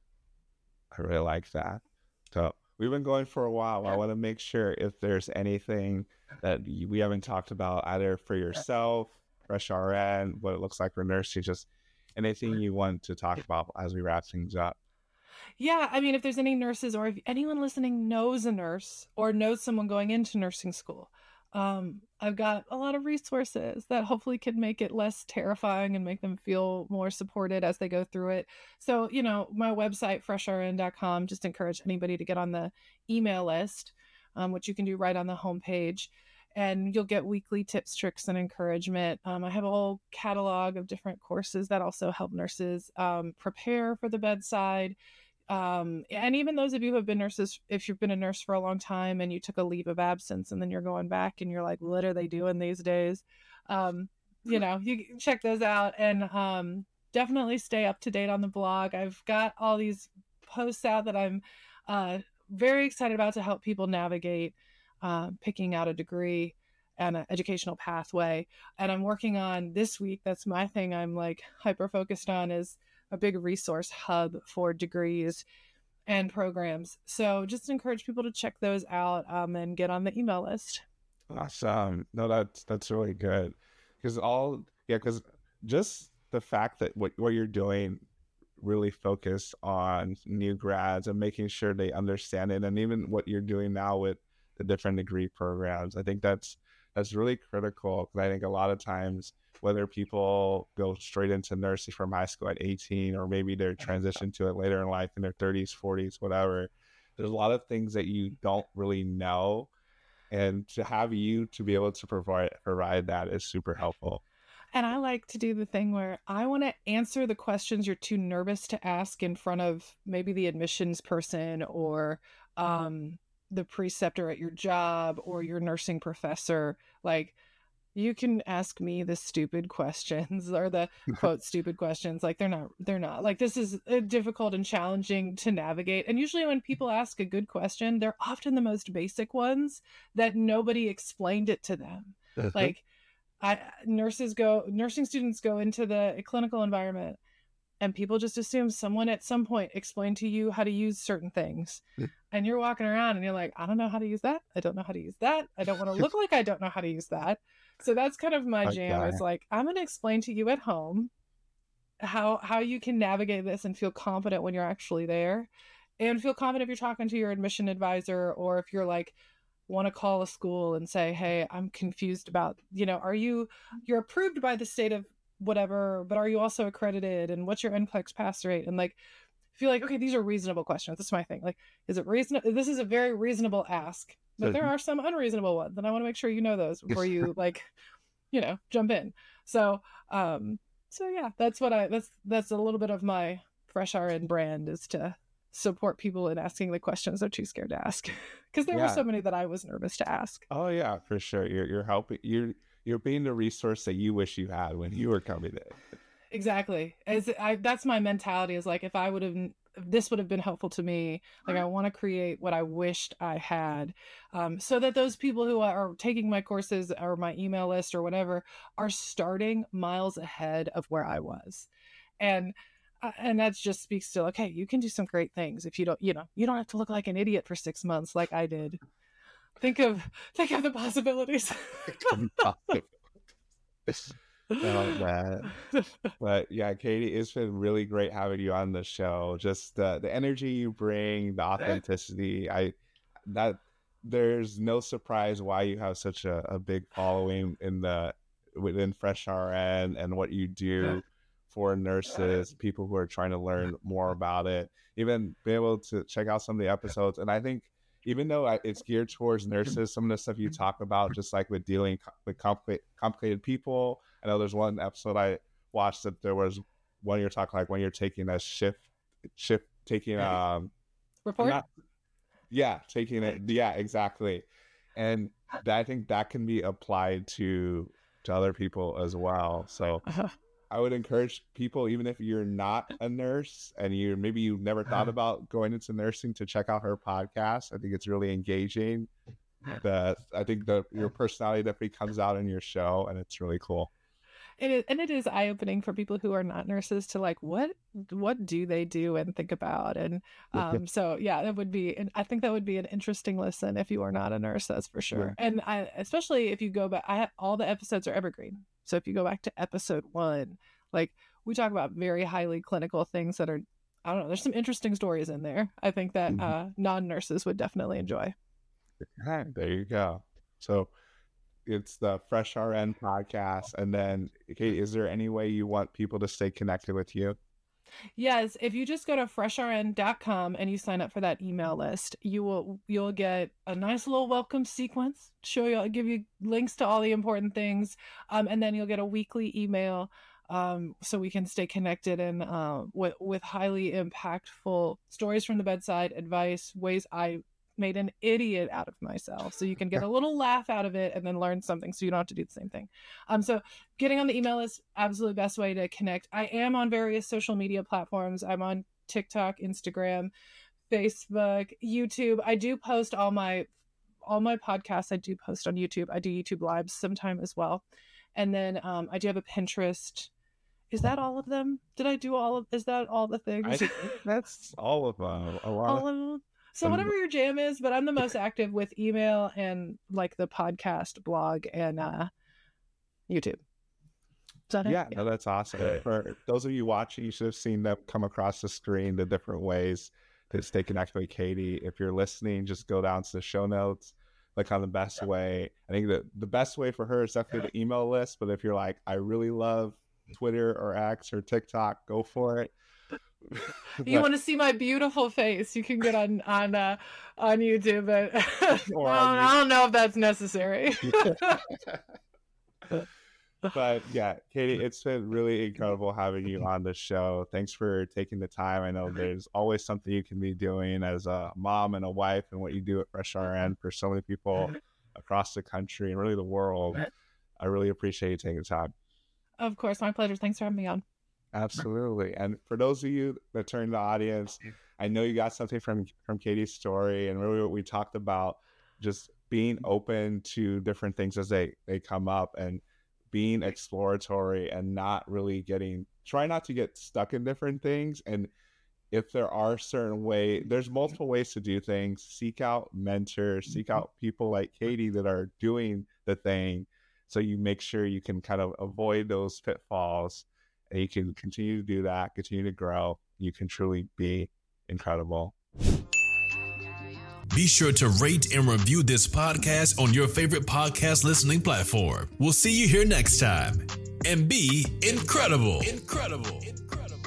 I really like that. So we've been going for a while. I want to make sure if there's anything that we haven't talked about, either for yourself, Fresh R N, what it looks like for nursing, just anything you want to talk about as we wrap things up. Yeah, I mean, if there's any nurses or if anyone listening knows a nurse or knows someone going into nursing school, um, I've got a lot of resources that hopefully can make it less terrifying and make them feel more supported as they go through it. So, you know, my website, fresh r n dot com, just encourage anybody to get on the email list, um, which you can do right on the homepage. And you'll get weekly tips, tricks, and encouragement. Um, I have a whole catalog of different courses that also help nurses um, prepare for the bedside. Um, and even those of you who have been nurses, if you've been a nurse for a long time and you took a leave of absence and then you're going back and you're like, what are they doing these days? Um, you know, you can check those out and um, definitely stay up to date on the blog. I've got all these posts out that I'm uh, very excited about to help people navigate uh, picking out a degree and an educational pathway. And I'm working on this week, that's my thing I'm like hyper focused on, is a big resource hub for degrees and programs. So just encourage people to check those out um, and get on the email list. Awesome. No, that's, that's really good. Because all, yeah, because just the fact that what, what you're doing really focus on new grads and making sure they understand it. And even what you're doing now with the different degree programs, I think that's, that's really critical. Because I think a lot of times, whether people go straight into nursing from high school at eighteen, or maybe they're transitioned to it later in life in their thirties, forties, whatever, there's a lot of things that you don't really know. And to have you to be able to provide provide that is super helpful. And I like to do the thing where I want to answer the questions you're too nervous to ask in front of maybe the admissions person or um, the preceptor at your job or your nursing professor. Like, you can ask me the stupid questions or the quote stupid questions. Like, they're not, they're not like, this is difficult and challenging to navigate. And usually when people ask a good question, they're often the most basic ones that nobody explained it to them. Uh-huh. Like, I, nurses go, nursing students go into the clinical environment and people just assume someone at some point explained to you how to use certain things. And you're walking around and you're like, I don't know how to use that. I don't know how to use that. I don't want to look like I don't know how to use that. So that's kind of my jam. Okay. It's like, I'm going to explain to you at home how, how you can navigate this and feel confident when you're actually there, and feel confident if you're talking to your admission advisor, or if you're like, want to call a school and say, hey, I'm confused about, you know, are you, you're approved by the state of whatever, but are you also accredited, and what's your N C L E X pass rate? And like, feel like, okay, these are reasonable questions. That's my thing. Like, is it reasonable? This is a very reasonable ask, but there are some unreasonable ones, and I want to make sure you know those before you like, you know, jump in. So, um, so yeah, that's what I, that's, that's a little bit of my Fresh R N brand, is to support people in asking the questions they're too scared to ask. Because there yeah. were so many that I was nervous to ask. Oh yeah, for sure. You're, you're helping, you're, you're being the resource that you wish you had when you were coming in. Exactly. As I, that's my mentality, is like, if I would have, if this would have been helpful to me, like, I want to create what I wished I had, um, so that those people who are taking my courses or my email list or whatever are starting miles ahead of where I was. And, uh, and that just speaks to, okay, you can do some great things if you don't, you know, you don't have to look like an idiot for six months like I did. Think of, think of the possibilities. Oh, man. But yeah, Katie, it's been really great having you on the show. Just uh, the energy you bring, the authenticity. I that there's no surprise why you have such a, a big following in the within Fresh R N and what you do for nurses, people who are trying to learn more about it. Even being able to check out some of the episodes, and I think, even though it's geared towards nurses, some of the stuff you talk about, just like with dealing with complicated, complicated people. I know there's one episode I watched that there was one you're talking like when you're taking a shift, shift taking um report. Not, yeah, taking it. Yeah, exactly. And that, I think that can be applied to to other people as well. So uh-huh. I would encourage people, even if you're not a nurse and you maybe you've never thought about going into nursing, to check out her podcast. I think it's really engaging. The I think the your personality definitely comes out in your show, and it's really cool. It is, and it is eye-opening for people who are not nurses to like, what what do they do and think about, and um so yeah, that would be, and I think that would be an interesting listen if you are not a nurse, that's for sure. Yeah. And I, especially if you go back, I have, all the episodes are evergreen. So if you go back to episode one, like, we talk about very highly clinical things that are, I don't know, there's some interesting stories in there. I think that mm-hmm. uh, non-nurses would definitely enjoy. There you go. So it's the Fresh R N podcast. And then, Kate, is there any way you want people to stay connected with you? Yes, if you just go to fresh r n dot com and you sign up for that email list, you will you'll get a nice little welcome sequence, show you, give you links to all the important things, um, and then you'll get a weekly email, um, so we can stay connected, and uh, with with highly impactful stories from the bedside, advice, ways I made an idiot out of myself, so you can get a little laugh out of it and then learn something, so you don't have to do the same thing. Um, so getting on the email is absolutely best way to connect. I am on various social media platforms. I'm on TikTok, Instagram, Facebook, YouTube. I do post all my all my podcasts. I do post on YouTube. I do YouTube lives sometime as well. And then um, I do have a Pinterest. Is that all of them? Did I do all of, is that all the things? I think that's all of them. A lot all of them. So whatever your jam is, but I'm the most active with email and like the podcast, blog, and uh, YouTube. Is that yeah, it? Yeah, no, that's awesome. For those of you watching, you should have seen them come across the screen, the different ways to stay connected with Katie. If you're listening, just go down to the show notes, click on the best way. I think that the best way for her is definitely the email list. But if you're like, I really love Twitter or X or TikTok, go for it. You want to see my beautiful face? You can get on on uh, on YouTube, but well, I don't know if that's necessary. But yeah, Katie, it's been really incredible having you on the show. Thanks for taking the time. I know there's always something you can be doing as a mom and a wife, and what you do at Fresh R N for so many people across the country and really the world. I really appreciate you taking the time. Of course, my pleasure. Thanks for having me on. Absolutely. And for those of you that turn the audience, I know you got something from from Katie's story, and really what we talked about, just being open to different things as they they come up, and being exploratory, and not really getting, try not to get stuck in different things. And if there are certain way, there's multiple ways to do things. Seek out mentors, seek out people like Katie that are doing the thing, so you make sure you can kind of avoid those pitfalls, and you can continue to do that, continue to grow. You can truly be incredible. Be sure to rate and review this podcast on your favorite podcast listening platform. We'll see you here next time. And be incredible. Incredible. Incredible.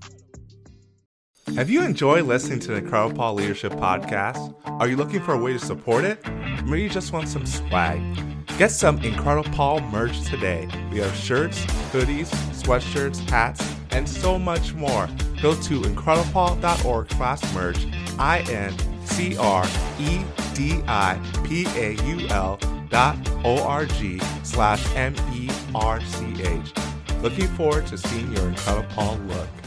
Have you enjoyed listening to the Incredible Paul Leadership Podcast? Are you looking for a way to support it? Maybe you just want some swag. Get some Incredible Paul merch today. We have shirts, hoodies, sweatshirts, hats, and so much more. Go to incredipaul.org slash merch, I N C R E D I P A U L dot O-R-G slash M E R C H. Looking forward to seeing your Incredible Paul look.